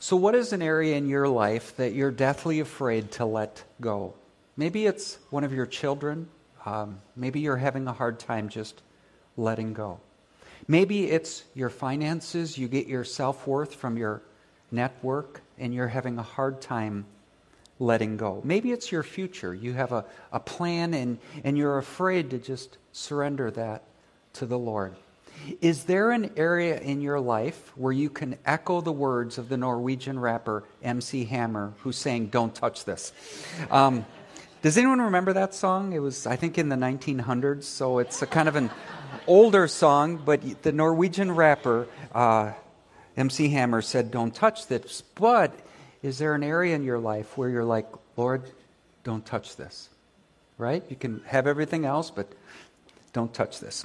So what is an area in your life that you're deathly afraid to let go? Maybe it's one of your children. Maybe you're having a hard time just letting go. Maybe it's your finances. You get your self-worth from your network and you're having a hard time letting go. Maybe it's your future. You have a plan and you're afraid to just surrender that to the Lord. Is there an area in your life where you can echo the words of the Norwegian rapper MC Hammer, who sang, "Don't touch this"? Does anyone remember that song? It was, I think, in the 1900s, so it's a kind of an older song, but the Norwegian rapper, MC Hammer, said, "Don't touch this." But is there an area in your life where you're like, "Lord, don't touch this"? Right? You can have everything else, but don't touch this.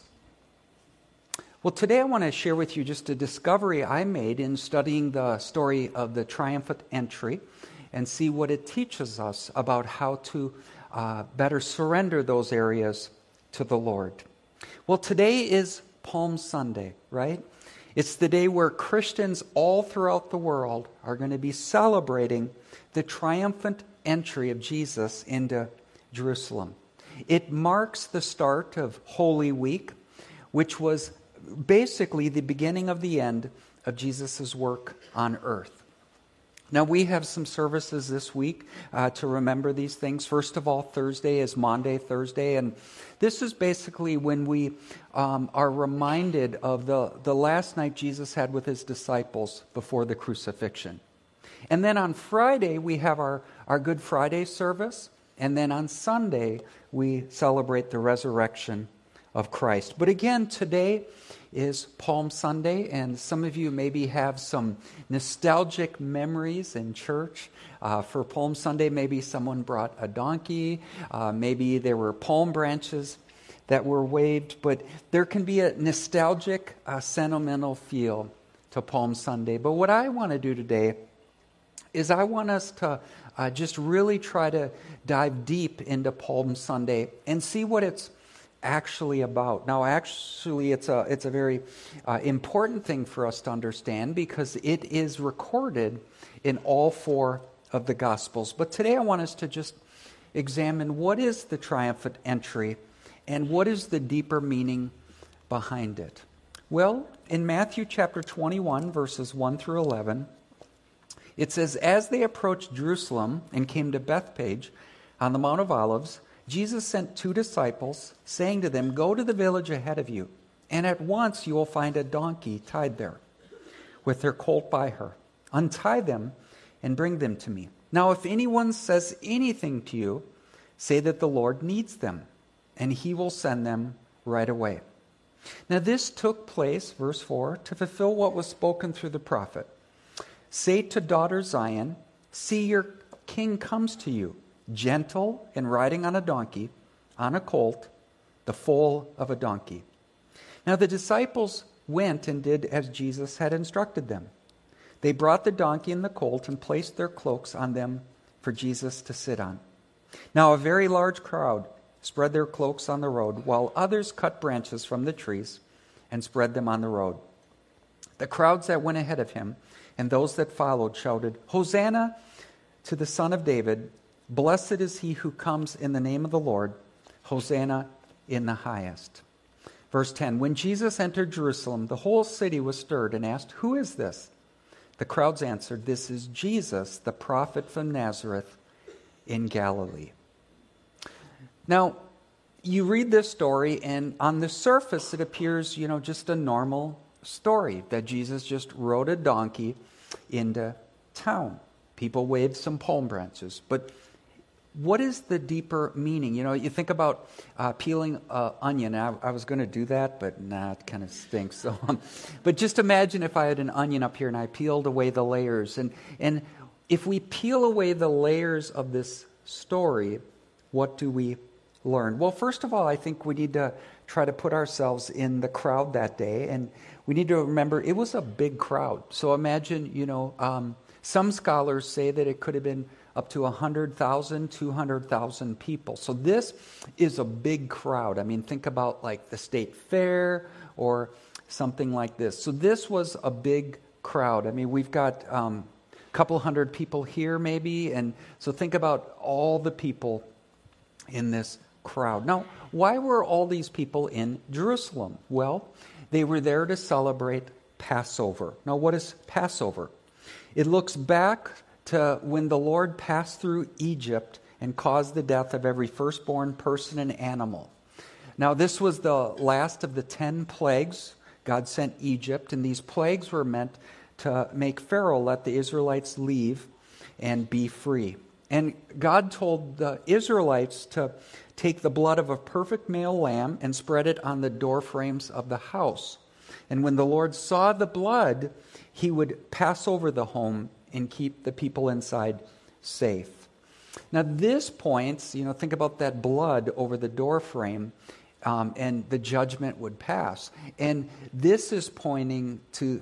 Well, today I want to share with you just a discovery I made in studying the story of the triumphant entry and see what it teaches us about how to better surrender those areas to the Lord. Well, today is Palm Sunday, right? It's the day where Christians all throughout the world are going to be celebrating the triumphant entry of Jesus into Jerusalem. It marks the start of Holy Week, which was basically the beginning of the end of Jesus' work on earth. Now, we have some services this week to remember these things. First of all, Thursday is Maundy Thursday, and this is basically when we are reminded of the last night Jesus had with his disciples before the crucifixion. And then on Friday, we have our Good Friday service, and then on Sunday, we celebrate the resurrection of Christ. But again, today is Palm Sunday, and some of you maybe have some nostalgic memories in church. For Palm Sunday, maybe someone brought a donkey, maybe there were palm branches that were waved, but there can be a nostalgic, sentimental feel to Palm Sunday. But what I want to do today is I want us to just really try to dive deep into Palm Sunday and see what it's actually about. Now, actually, it's a very important thing for us to understand because it is recorded in all four of the Gospels. But today I want us to just examine what is the triumphant entry and what is the deeper meaning behind it. Well, in Matthew chapter 21, verses 1 through 11, it says, "As they approached Jerusalem and came to Bethphage on the Mount of Olives, Jesus sent 2 disciples, saying to them, 'Go to the village ahead of you, and at once you will find a donkey tied there, with her colt by her. Untie them and bring them to me. Now if anyone says anything to you, say that the Lord needs them, and he will send them right away.' Now this took place," verse 4, "to fulfill what was spoken through the prophet. 'Say to daughter Zion, see your king comes to you, gentle and riding on a donkey, on a colt, the foal of a donkey.' Now the disciples went and did as Jesus had instructed them. They brought the donkey and the colt and placed their cloaks on them for Jesus to sit on. Now a very large crowd spread their cloaks on the road, while others cut branches from the trees and spread them on the road. The crowds that went ahead of him and those that followed shouted, 'Hosanna to the Son of David! Blessed is he who comes in the name of the Lord. Hosanna in the highest.'" Verse 10, "When Jesus entered Jerusalem, the whole city was stirred and asked, 'Who is this?' The crowds answered, 'This is Jesus, the prophet from Nazareth in Galilee.'" Now, you read this story, and on the surface it appears, just a normal story that Jesus just rode a donkey into town. People waved some palm branches, but what is the deeper meaning? You think about peeling an onion. I was going to do that, but it kind of stinks. So, but just imagine if I had an onion up here and I peeled away the layers. And if we peel away the layers of this story, what do we learn? Well, first of all, I think we need to try to put ourselves in the crowd that day. And we need to remember it was a big crowd. So imagine, some scholars say that it could have been up to 100,000, 200,000 people. So this is a big crowd. I mean, think about like the state fair or something like this. So this was a big crowd. I mean, we've got couple hundred people here maybe. And so think about all the people in this crowd. Now, why were all these people in Jerusalem? Well, they were there to celebrate Passover. Now, what is Passover? It looks back to when the Lord passed through Egypt and caused the death of every firstborn person and animal. Now, this was the last of the 10 plagues God sent Egypt, and these plagues were meant to make Pharaoh let the Israelites leave and be free. And God told the Israelites to take the blood of a perfect male lamb and spread it on the door frames of the house. And when the Lord saw the blood, he would pass over the home and keep the people inside safe. Now this points, think about that blood over the door frame, and the judgment would pass. And this is pointing to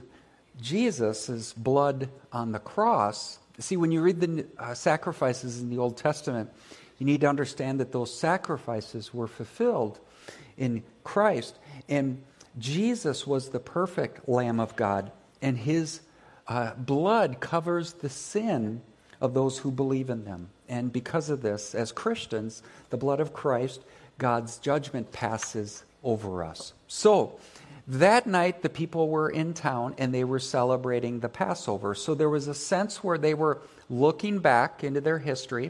Jesus' blood on the cross. See, when you read the sacrifices in the Old Testament, you need to understand that those sacrifices were fulfilled in Christ. And Jesus was the perfect Lamb of God, and his blood covers the sin of those who believe in them. And because of this, as Christians, the blood of Christ, God's judgment passes over us. So, that night the people were in town and they were celebrating the Passover. So there was a sense where they were looking back into their history,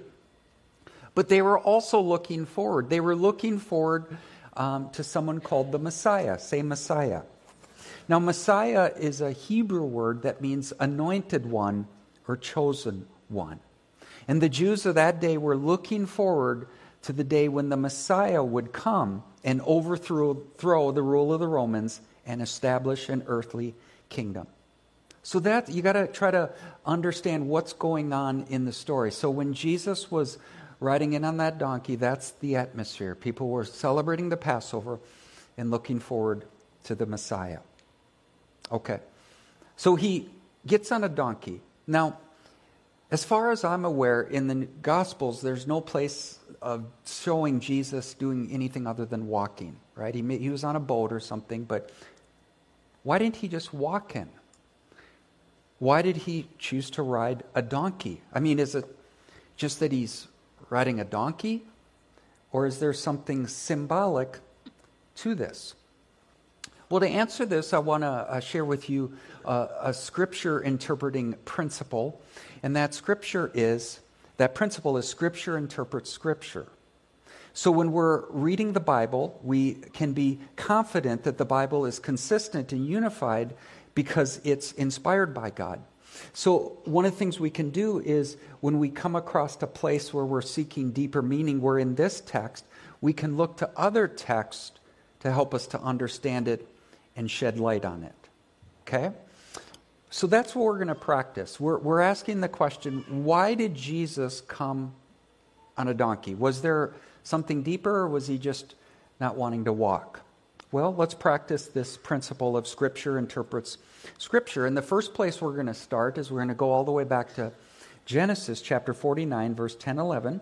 but they were also looking forward. They were looking forward to someone called the Messiah. Say Messiah. Now, Messiah is a Hebrew word that means anointed one or chosen one. And the Jews of that day were looking forward to the day when the Messiah would come and overthrow the rule of the Romans and establish an earthly kingdom. So that you got to try to understand what's going on in the story. So when Jesus was riding in on that donkey, that's the atmosphere. People were celebrating the Passover and looking forward to the Messiah. Okay. So he gets on a donkey. Now, as far as I'm aware, in the Gospels, there's no place of showing Jesus doing anything other than walking, right? He was on a boat or something, but why didn't he just walk in? Why did he choose to ride a donkey? I mean, is it just that he's riding a donkey? Or is there something symbolic to this? Well, to answer this, I want to share with you a scripture interpreting principle. And that principle is Scripture interprets Scripture. So when we're reading the Bible, we can be confident that the Bible is consistent and unified because it's inspired by God. So one of the things we can do is when we come across a place where we're seeking deeper meaning, where in this text, we can look to other texts to help us to understand it and shed light on it. Okay? So that's what we're going to practice. We're asking the question, why did Jesus come on a donkey? Was there something deeper, or was he just not wanting to walk? Well, let's practice this principle of Scripture interprets Scripture. And the first place we're going to start is we're going to go all the way back to Genesis chapter 49, verse 10, 11.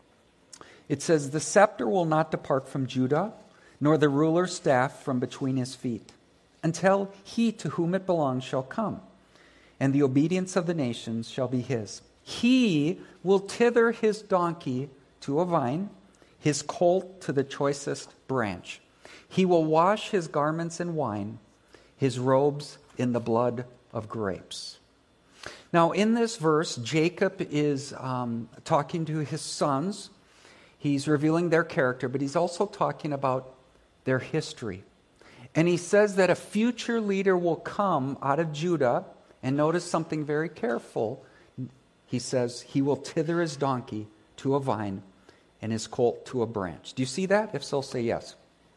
It says, "The scepter will not depart from Judah, nor the ruler's staff from between his feet, until he to whom it belongs shall come, and the obedience of the nations shall be his. He will tether his donkey to a vine, his colt to the choicest branch. He will wash his garments in wine, his robes in the blood of grapes." Now, in this verse, Jacob is talking to his sons. He's revealing their character, but he's also talking about their history. And he says that a future leader will come out of Judah, and notice something very careful. He says he will tether his donkey to a vine and his colt to a branch. Do you see that? If so, say yes.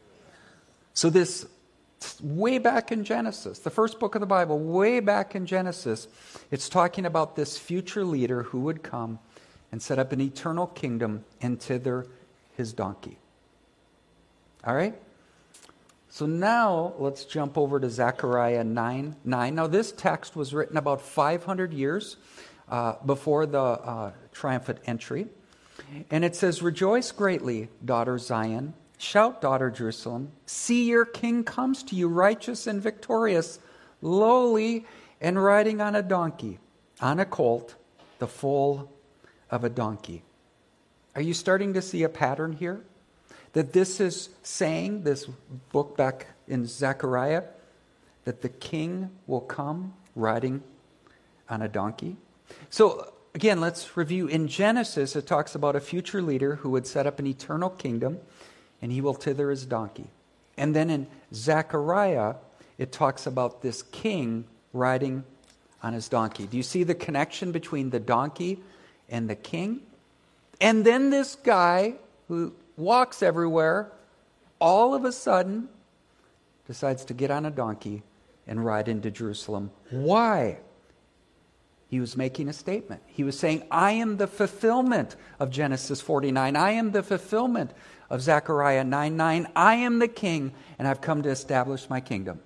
So this, way back in Genesis, the first book of the Bible, way back in Genesis, it's talking about this future leader who would come and set up an eternal kingdom and tether his donkey. All right? So now let's jump over to Zechariah 9:9. Now this text was written about 500 years before the triumphant entry. And it says, "Rejoice greatly, daughter Zion. Shout, daughter Jerusalem. See, your king comes to you, righteous and victorious, lowly and riding on a donkey, on a colt, the foal of a donkey. Are you starting to see a pattern here? That this is saying, this book back in Zechariah, that the king will come riding on a donkey. So again, let's review. In Genesis, it talks about a future leader who would set up an eternal kingdom, and he will tether his donkey. And then in Zechariah, it talks about this king riding on his donkey. Do you see the connection between the donkey and the king? And then this guy who walks everywhere, all of a sudden decides to get on a donkey and ride into Jerusalem. Why? He was making a statement. He was saying, I am the fulfillment of Genesis 49. I am the fulfillment of Zechariah 9:9. I am the king, and I've come to establish my kingdom.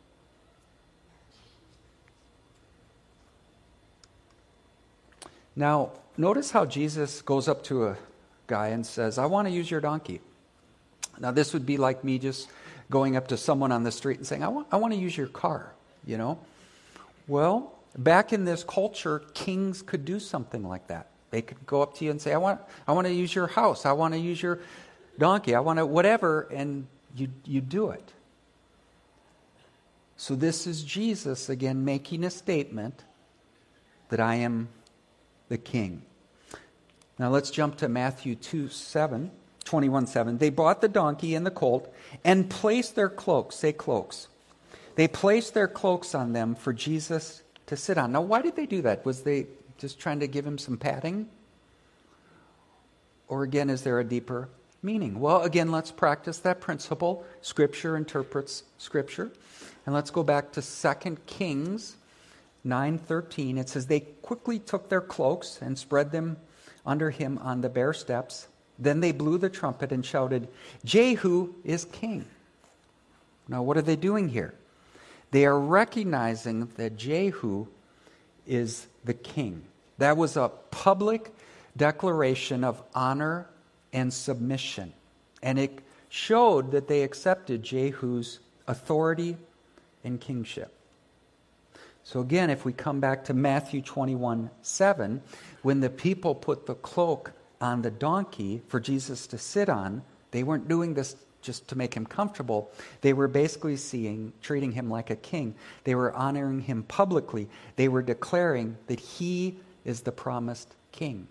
Now, notice how Jesus goes up to a guy and says, I want to use your donkey. Now, this would be like me just going up to someone on the street and saying, I want to use your car, you know? Well, back in this culture, kings could do something like that. They could go up to you and say, I want to use your house. I want to use your donkey. I want to whatever, and you do it. So this is Jesus, again, making a statement that I am the king. Now let's jump to Matthew 21:7. They bought the donkey and the colt and placed their cloaks, say cloaks. They placed their cloaks on them for Jesus to sit on. Now why did they do that? Was they just trying to give him some padding? Or again, is there a deeper meaning? Well, again, let's practice that principle. Scripture interprets Scripture. And let's go back to 2 Kings 9:13. It says, they quickly took their cloaks and spread them under him on the bare steps. Then they blew the trumpet and shouted, Jehu is king. Now, what are they doing here? They are recognizing that Jehu is the king. That was a public declaration of honor and submission. And it showed that they accepted Jehu's authority and kingship. So again, if we come back to Matthew 21:7, when the people put the cloak on the donkey for Jesus to sit on, they weren't doing this just to make him comfortable. They were basically treating him like a king. They were honoring him publicly. They were declaring that he is the promised king.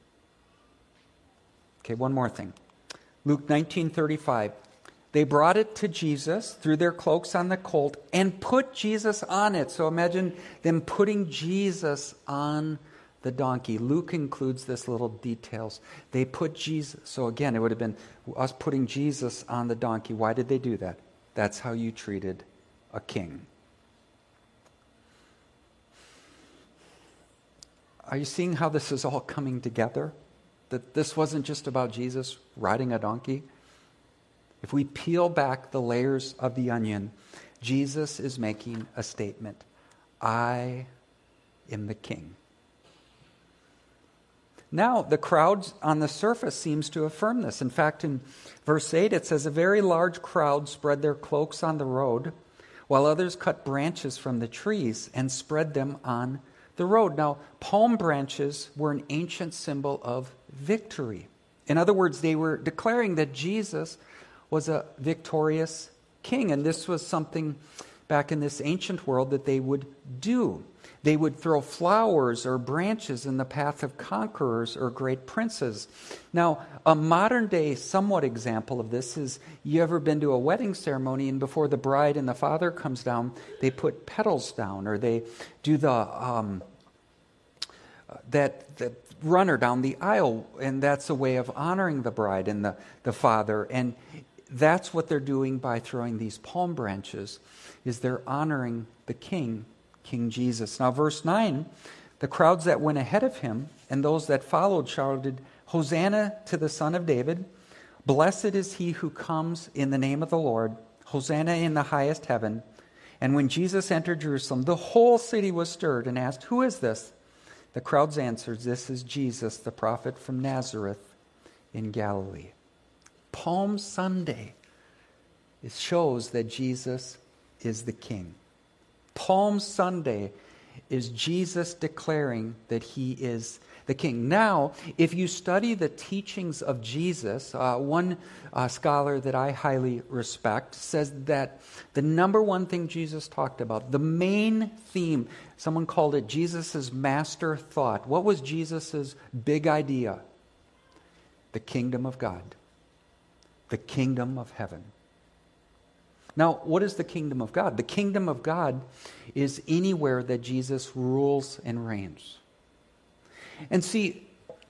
Okay, one more thing. Luke 19:35. They brought it to Jesus, threw their cloaks on the colt, and put Jesus on it. So imagine them putting Jesus on the donkey. Luke includes this little details. They put Jesus. So again, it would have been us putting Jesus on the donkey. Why did they do that? That's how you treated a king. Are you seeing how this is all coming together? That this wasn't just about Jesus riding a donkey. If we peel back the layers of the onion, Jesus is making a statement. I am the king. Now, the crowd on the surface seems to affirm this. In fact, in verse 8, it says, a very large crowd spread their cloaks on the road, while others cut branches from the trees and spread them on the road. Now, palm branches were an ancient symbol of victory. In other words, they were declaring that Jesus was a victorious king. And this was something back in this ancient world that they would do. They would throw flowers or branches in the path of conquerors or great princes. Now, a modern day somewhat example of this is, you ever been to a wedding ceremony and before the bride and the father comes down, they put petals down, or they do the that runner down the aisle, and that's a way of honoring the bride and the father. And that's what they're doing by throwing these palm branches, is they're honoring the king, King Jesus. Now, verse 9, the crowds that went ahead of him and those that followed shouted, Hosanna to the Son of David. Blessed is he who comes in the name of the Lord. Hosanna in the highest heaven. And when Jesus entered Jerusalem, the whole city was stirred and asked, who is this? The crowds answered, this is Jesus, the prophet from Nazareth in Galilee. Palm Sunday, it shows that Jesus is the king. Palm Sunday is Jesus declaring that he is the king. Now, if you study the teachings of Jesus, one scholar that I highly respect says that the number one thing Jesus talked about, the main theme, someone called it Jesus' master thought. What was Jesus' big idea? The kingdom of God. The kingdom of heaven. Now, what is the kingdom of God? The kingdom of God is anywhere that Jesus rules and reigns. And see,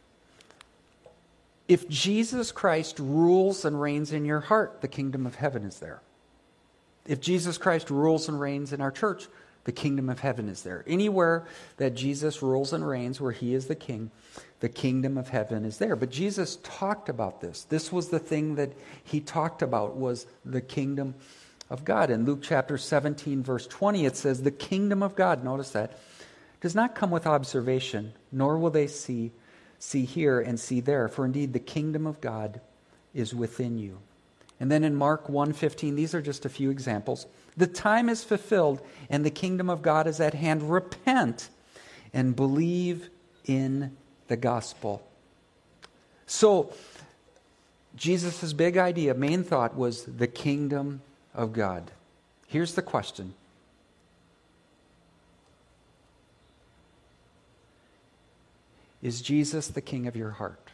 if Jesus Christ rules and reigns in your heart, the kingdom of heaven is there. If Jesus Christ rules and reigns in our church, the kingdom of heaven is there. Anywhere that Jesus rules and reigns, where he is the king, the kingdom of heaven is there. But Jesus talked about this. This was the thing that he talked about, was the kingdom of God. In Luke chapter 17, verse 20, it says, the kingdom of God, notice that, does not come with observation, nor will they see here and see there, for indeed the kingdom of God is within you. And then in Mark 1:15, these are just a few examples. The time is fulfilled and the kingdom of God is at hand. Repent and believe in the gospel. So, Jesus' big idea, main thought, was the kingdom of God. Here's the question. Is Jesus the king of your heart?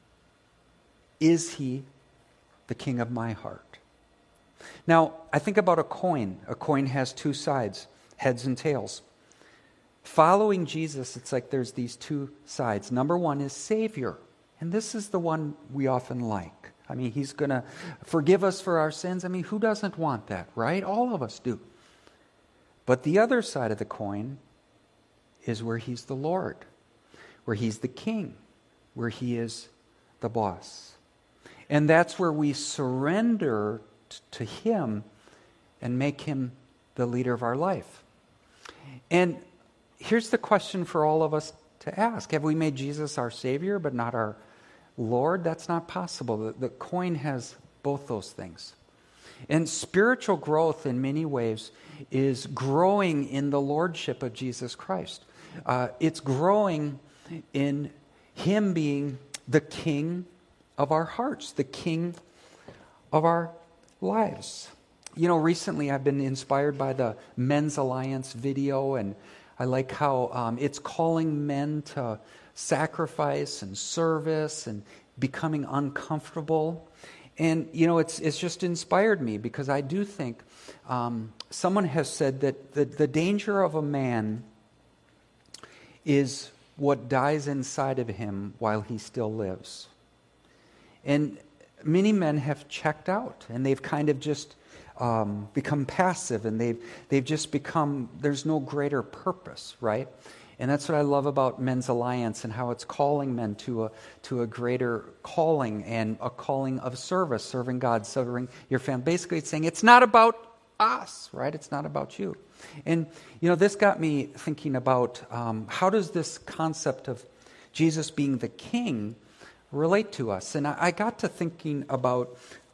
Is he the king of my heart? Now, I think about a coin. A coin has two sides, heads and tails. Following Jesus, it's like there's these two sides. Number one is Savior. And this is the one we often like. I mean, he's going to forgive us for our sins. I mean, who doesn't want that, right? All of us do. But the other side of the coin is where he's the Lord, where he's the king, where he is the boss. And that's where we surrender to him and make him the leader of our life. And here's the question for all of us to ask. Have we made Jesus our Savior but not our Lord? That's not possible. The coin has both those things. And spiritual growth in many ways is growing in the lordship of Jesus Christ. It's growing in him being the king of our hearts, the king of our lives. You know, recently I've been inspired by the Men's Alliance video, and I like how it's calling men to sacrifice and service and becoming uncomfortable. And, you know, it's just inspired me, because I do think someone has said that the danger of a man is what dies inside of him while he still lives. And many men have checked out, and they've kind of just become passive, and they've just become, there's no greater purpose, right? And that's what I love about Men's Alliance, and how it's calling men to a greater calling, and a calling of service, serving God, serving your family. Basically, it's saying it's not about us, right? It's not about you. And, you know, this got me thinking about how does this concept of Jesus being the king relate to us? And I got to thinking about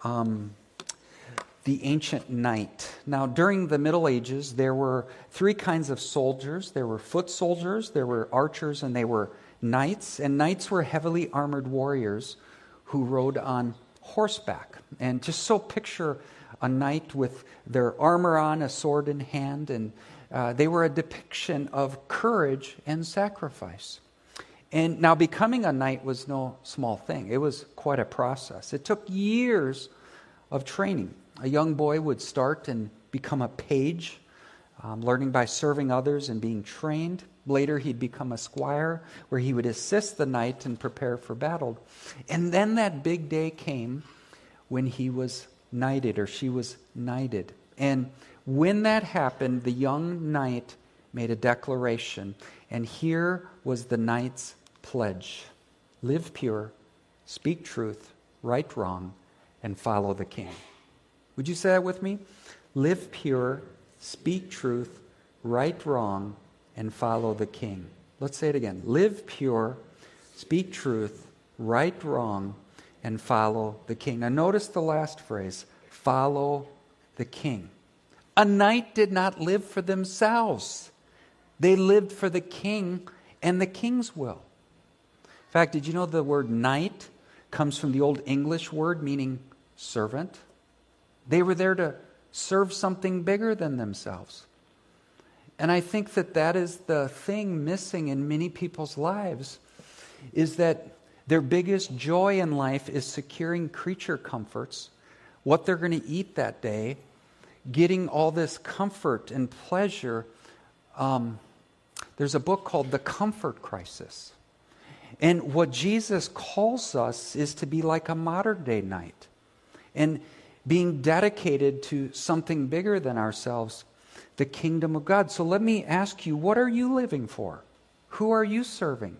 the ancient knight. Now, during the Middle Ages, there were three kinds of soldiers. There were foot soldiers, there were archers, and they were knights. And knights were heavily armored warriors who rode on horseback. And just so picture a knight with their armor on, a sword in hand, and they were a depiction of courage and sacrifice. And now becoming a knight was no small thing. It was quite a process. It took years of training. A young boy would start and become a page, learning by serving others and being trained. Later, he'd become a squire, where he would assist the knight and prepare for battle. And then that big day came when he was knighted, or she was knighted. And when that happened, the young knight made a declaration. And here was the knight's pledge: live pure, speak truth, right wrong, and follow the king. Would you say that with me? Live pure, speak truth, right wrong, and follow the king. Let's say it again. Live pure, speak truth, right wrong, and follow the king. Now notice the last phrase, follow the king. A knight did not live for themselves. They lived for the king and the king's will. In fact, did you know the word knight comes from the Old English word meaning servant? They were there to serve something bigger than themselves. And I think that that is the thing missing in many people's lives, is that their biggest joy in life is securing creature comforts, what they're going to eat that day, getting all this comfort and pleasure. There's a book called The Comfort Crisis. And what Jesus calls us is to be like a modern day knight and being dedicated to something bigger than ourselves, the kingdom of God. So let me ask you, what are you living for? Who are you serving?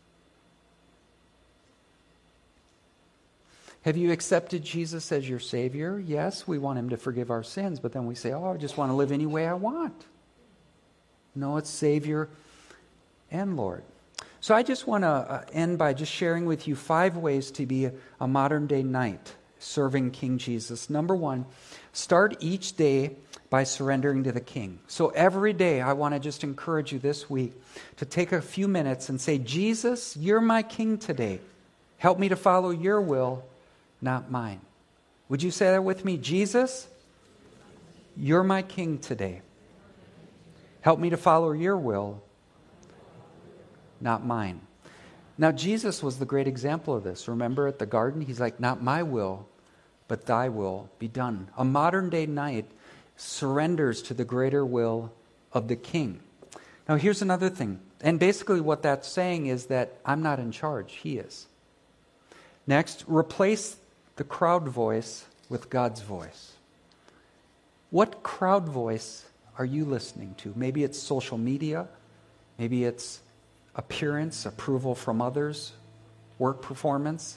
Have you accepted Jesus as your Savior? Yes, we want Him to forgive our sins, but then we say, I just want to live any way I want. No, it's Savior and Lord. So I just want to end by just sharing with you 5 ways to be a modern day knight serving King Jesus. Number 1, start each day by surrendering to the King. So every day I want to just encourage you this week to take a few minutes and say, Jesus, you're my King today. Help me to follow your will, not mine. Would you say that with me? Jesus, you're my King today. Help me to follow your will, not mine. Now, Jesus was the great example of this. Remember at the garden, He's like, not my will, but thy will be done. A modern day knight surrenders to the greater will of the King. Now, here's another thing. And basically what that's saying is that I'm not in charge. He is. Next, replace the crowd voice with God's voice. What crowd voice are you listening to? Maybe it's social media. Maybe it's appearance, approval from others, work performance.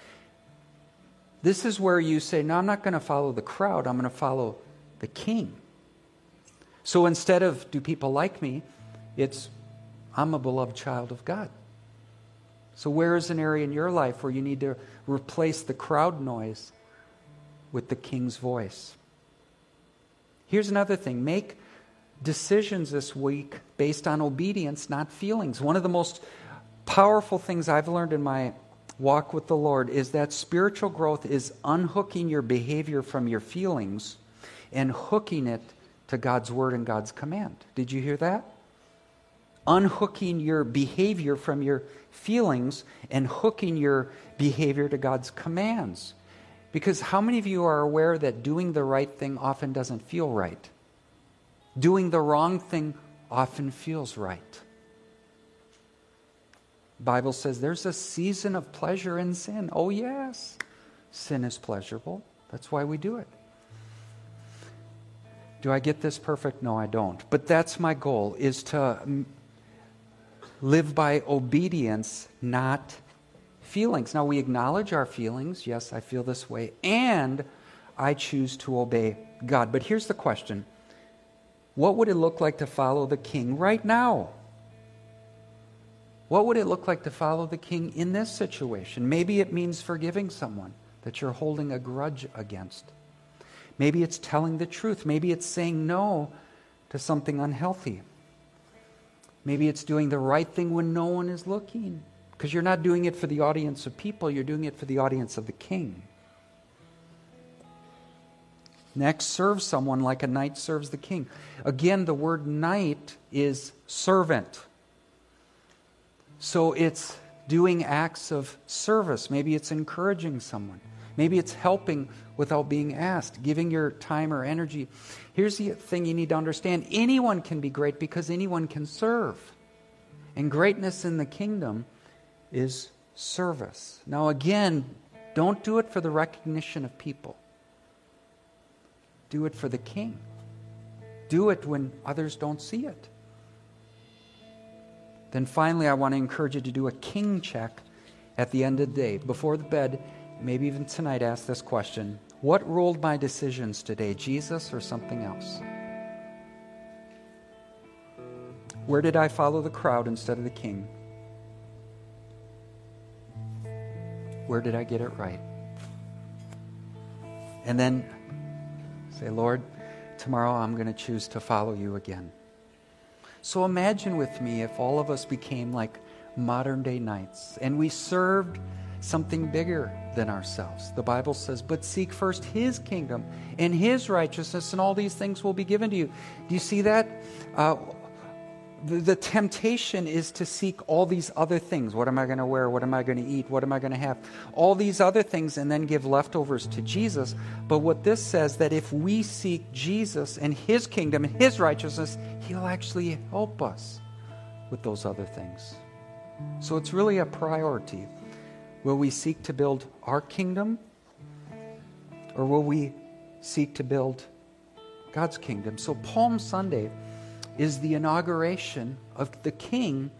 This is where you say, no, I'm not going to follow the crowd. I'm going to follow the King. So instead of, do people like me? It's, I'm a beloved child of God. So where is an area in your life where you need to replace the crowd noise with the King's voice? Here's another thing. Make decisions this week based on obedience, not feelings. One of the most powerful things I've learned in my walk with the Lord is that spiritual growth is unhooking your behavior from your feelings and hooking it to God's word and God's command. Did you hear that? Unhooking your behavior from your feelings and hooking your behavior to God's commands. Because how many of you are aware that doing the right thing often doesn't feel right? Doing the wrong thing often feels right. The Bible says there's a season of pleasure in sin. Oh yes, sin is pleasurable. That's why we do it. Do I get this perfect? No, I don't. But that's my goal, is to live by obedience, not feelings. Now, we acknowledge our feelings. Yes, I feel this way. And I choose to obey God. But here's the question. What would it look like to follow the King right now? What would it look like to follow the King in this situation? Maybe it means forgiving someone that you're holding a grudge against. Maybe it's telling the truth. Maybe it's saying no to something unhealthy. Maybe it's doing the right thing when no one is looking. Because you're not doing it for the audience of people, you're doing it for the audience of the King. Next, serve someone like a knight serves the king. Again, the word knight is servant. So it's doing acts of service. Maybe it's encouraging someone. Maybe it's helping without being asked, giving your time or energy. Here's the thing you need to understand. Anyone can be great because anyone can serve. And greatness in the kingdom is service. Now again, don't do it for the recognition of people. Do it for the King. Do it when others don't see it. Then finally, I want to encourage you to do a king check at the end of the day. Before the bed, maybe even tonight, ask this question. What ruled my decisions today, Jesus or something else? Where did I follow the crowd instead of the King? Where did I get it right? And then say, Lord, tomorrow I'm going to choose to follow you again. So imagine with me if all of us became like modern day knights and we served something bigger than ourselves. The Bible says, but seek first His kingdom and His righteousness, and all these things will be given to you. Do you see that? The temptation is to seek all these other things. What am I going to wear? What am I going to eat? What am I going to have? All these other things, and then give leftovers to Jesus. But what this says, that if we seek Jesus and His kingdom and His righteousness, He'll actually help us with those other things. So it's really a priority. Will we seek to build our kingdom, or will we seek to build God's kingdom? So Palm Sunday is the inauguration of the King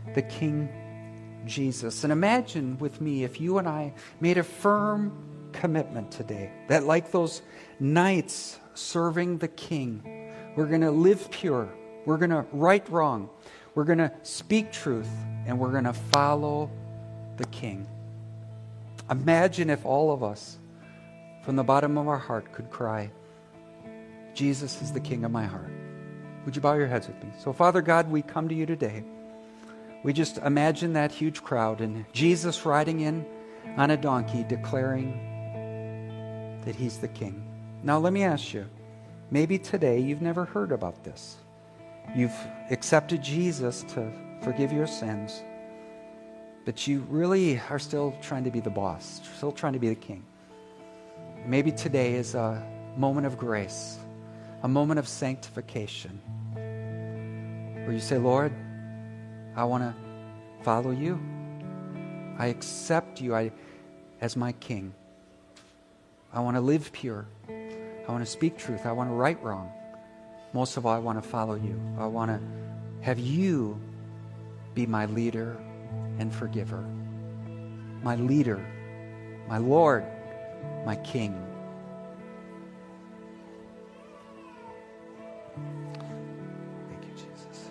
Jesus. And imagine with me if you and I made a firm commitment today that, like those knights serving the King, we're going to live pure, we're going to right wrong, we're going to speak truth, and we're going to follow the King. Imagine if all of us, from the bottom of our heart, could cry, Jesus is the King of my heart. Would you bow your heads with me? So, Father God, we come to you today. We just imagine that huge crowd and Jesus riding in on a donkey declaring that He's the King. Now, let me ask you, maybe today you've never heard about this. You've accepted Jesus to forgive your sins, but you really are still trying to be the boss, still trying to be the king. Maybe today is a moment of grace, a moment of sanctification, where you say, Lord, I want to follow you. I accept you as my King. I want to live pure. I want to speak truth. I want to right wrong. Most of all, I want to follow you. I want to have you be my leader and forgiver. My leader, my Lord, my King. Thank you, Jesus.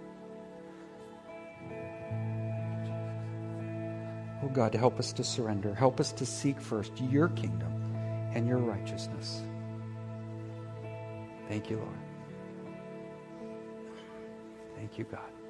Oh God, help us to surrender. Help us to seek first your kingdom and your righteousness. Thank you, Lord. Thank you, God.